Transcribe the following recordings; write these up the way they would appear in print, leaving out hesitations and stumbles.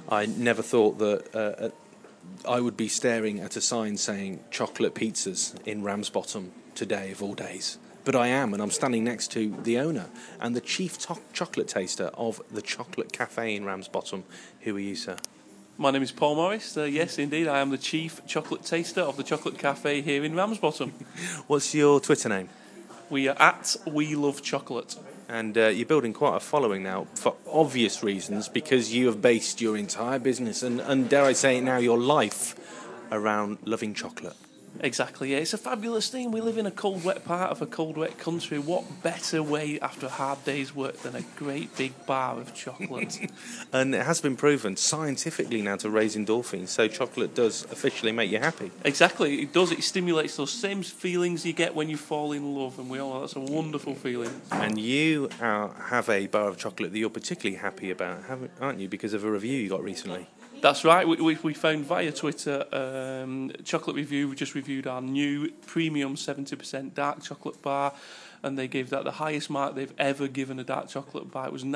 I never thought that I would be staring at a sign saying chocolate pizzas in Ramsbottom today of all days. But I am, and I'm standing next to the owner and the chief chocolate taster of the Chocolate Cafe in Ramsbottom. Who are you, sir? My name is Paul Morris. Yes, indeed, I am the chief chocolate taster of the Chocolate Cafe here in Ramsbottom. What's your Twitter name? We are at We Love Chocolate. And you're building quite a following now for obvious reasons, because you have based your entire business and dare I say it now, your life around loving chocolate. Exactly, yeah. It's a fabulous thing. We live in a cold, wet part of a cold, wet country. What better way after a hard day's work than a great big bar of chocolate? And it has been proven scientifically now to raise endorphins, so chocolate does officially make you happy. Exactly, it does. It stimulates those same feelings you get when you fall in love, and we all know that's a wonderful feeling. And you have a bar of chocolate that you're particularly happy about, aren't you, because of a review you got recently? That's right. We found via Twitter, Chocolate Review. We just reviewed our new premium 70% dark chocolate bar, and they gave that the highest mark they've ever given a dark chocolate bar. It was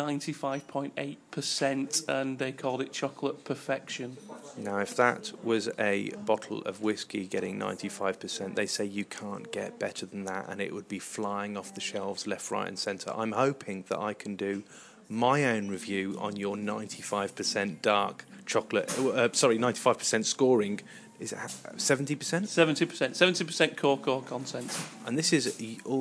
95.8%, and they called it chocolate perfection. Now, if that was a bottle of whiskey getting 95%, they say you can't get better than that, and it would be flying off the shelves left, right, and centre. I'm hoping that I can do my own review on your 95% dark chocolate. 95% scoring. Is it 70%? 70% cocoa content. And this is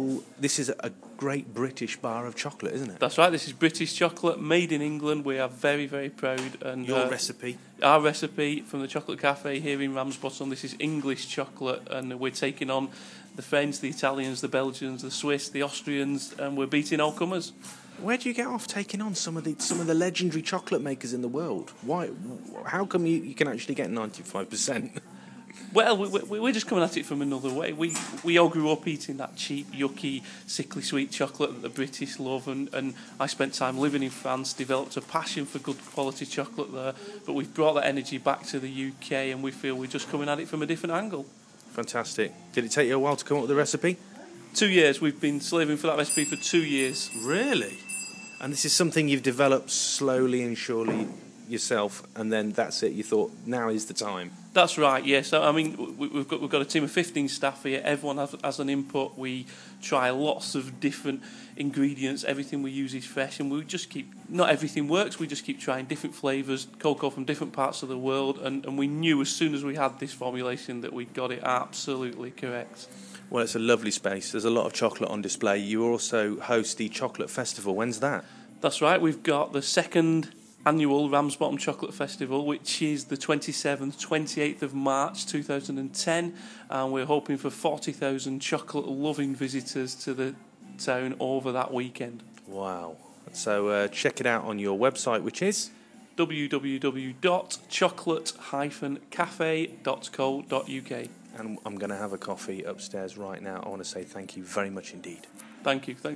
a great British bar of chocolate, isn't it? That's right. This is British chocolate made in England. We are very, very proud. And your recipe? Our recipe from the Chocolate Cafe here in Ramsbottom. This is English chocolate, and we're taking on the French, the Italians, the Belgians, the Swiss, the Austrians, and we're beating all comers. Where do you get off taking on some of the legendary chocolate makers in the world? Why? How come you can actually get 95%? Well, we're just coming at it from another way. We all grew up eating that cheap, yucky, sickly sweet chocolate that the British love, and I spent time living in France, developed a passion for good quality chocolate there, but we've brought that energy back to the UK, and we feel we're just coming at it from a different angle. Fantastic. Did it take you a while to come up with the recipe? 2 years. We've been slaving for that recipe for 2 years. Really? And this is something you've developed slowly and surely yourself, and then that's it. You thought, now is the time. That's right. Yes. I mean, we've got a team of 15 staff here. Everyone has an input. We try lots of different ingredients. Everything we use is fresh, and we just keep. Not everything works. We just keep trying different flavours, cocoa from different parts of the world, and we knew as soon as we had this formulation that we got it absolutely correct. Well, it's a lovely space. There's a lot of chocolate on display. You also host the Chocolate Festival. When's that? That's right. We've got the second annual Ramsbottom Chocolate Festival, which is the 27th, 28th of March 2010, and we're hoping for 40,000 chocolate-loving visitors to the town over that weekend. Wow. So check it out on your website, which is www.chocolate-cafe.co.uk. And I'm going to have a coffee upstairs right now. I want to say thank you very much indeed. Thank you.